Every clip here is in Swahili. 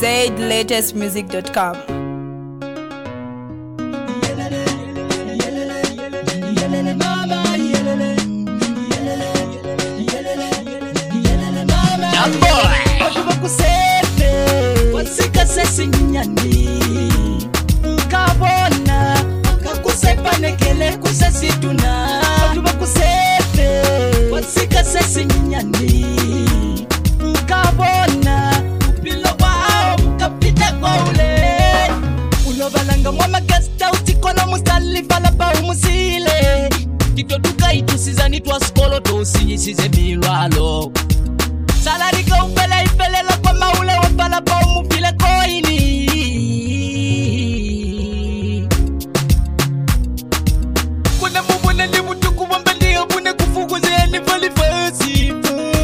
ZLatestmusic.com. Wasika sesi nyani kabona kakusepa nekele kusesi tuna tuba kusepe wasika sesi nyani kabona upilo wao mkapita kwa ule ulobalanga mwama gasta utikono musali fala pa umusile kitoduka itusizani twaskolo tosinyisize milwalo salari ka upela ipelela kwa maule wapala pa umupile koini kuna mubune ni mutuku wambali abune kufuguze ni vali fasi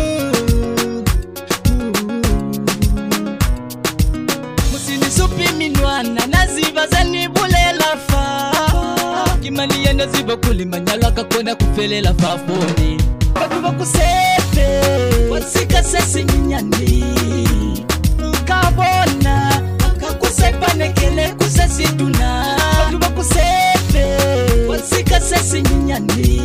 musini supi minwana naziba zani bulela fa kimani ya naziba kulimanyala kakona kufelela fafoni watu wakusepe wasika sesi nyani kabona kakusepa nekele kusesi tuna watu wakusepe wasika sesi nyani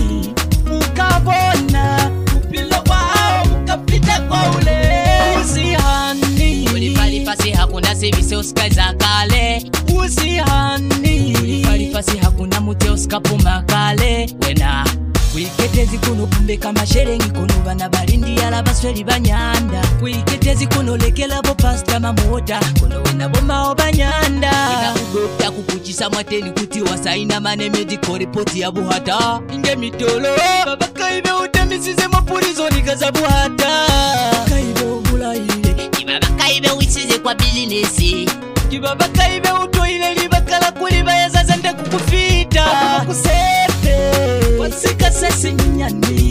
kabona upilo wao mkapita kwa ule usihani ulifali fasi hakuna sivise uskaza kale usihani ulifali fasi hakuna mute uskapuma kale wena wiketezi kuno kumbe kama sherengi kuno bana barindi yala basweli banyanda wiketezi kuno lekela bo pasta mamota kuno wena bo mao banyanda wena ugopya kukuchisa mwateni kuti wasaina mane medical report ya buhata inge mitolo baba kaibe utemisize mapurizo nikaza buhata kaibe ubulaile kibaba kaibe wisize kwa business kibaba kaibe utoile libakala kuli bayazaza nde kukufita kusepe wasika sesi nyani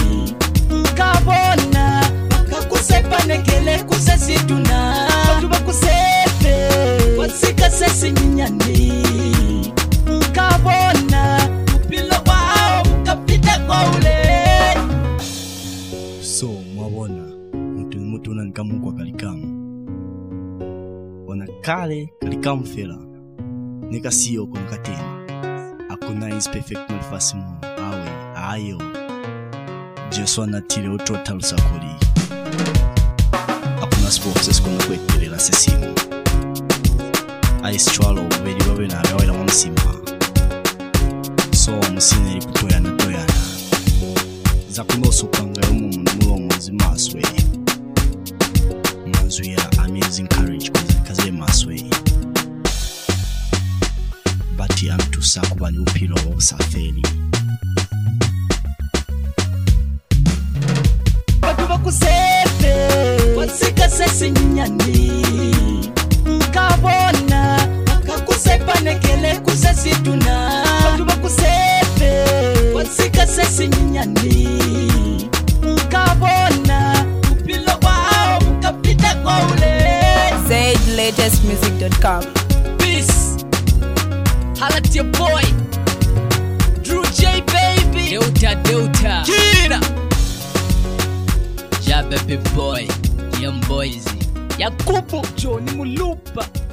kabona kakusepa nekele kusesi tuna watu bakusepe wasika sesi nyani kabona upilo wao mkapita kwa ule so mwabona mtu unanikamu kwa kalikamu wana kale kalikamu fela nika siyo konkateni akuna is perfect malfasimo awe ayo jesu anatile utotal sakoli akuna sports kuna kweterela sesimu aistralo beli babe na awela mwamusima so musine likutoyana toyana za kunosukanga yomuntu mulomozi maswe manzu ya amazing courage kaze maswe bati amtusa kuba ni upilo wosafeli watu bakusepe wasika sesi nyani kabona kakusepa nekele kusesi tuna watu bakusepe wasika sesi nyani kabona upilo wao mkapita kwa ule ZLatestmusic.com. Peace. Holla at your boy Drew J baby Delta Kira Ja baby boy Young boys Yakubu Johnny Mulupa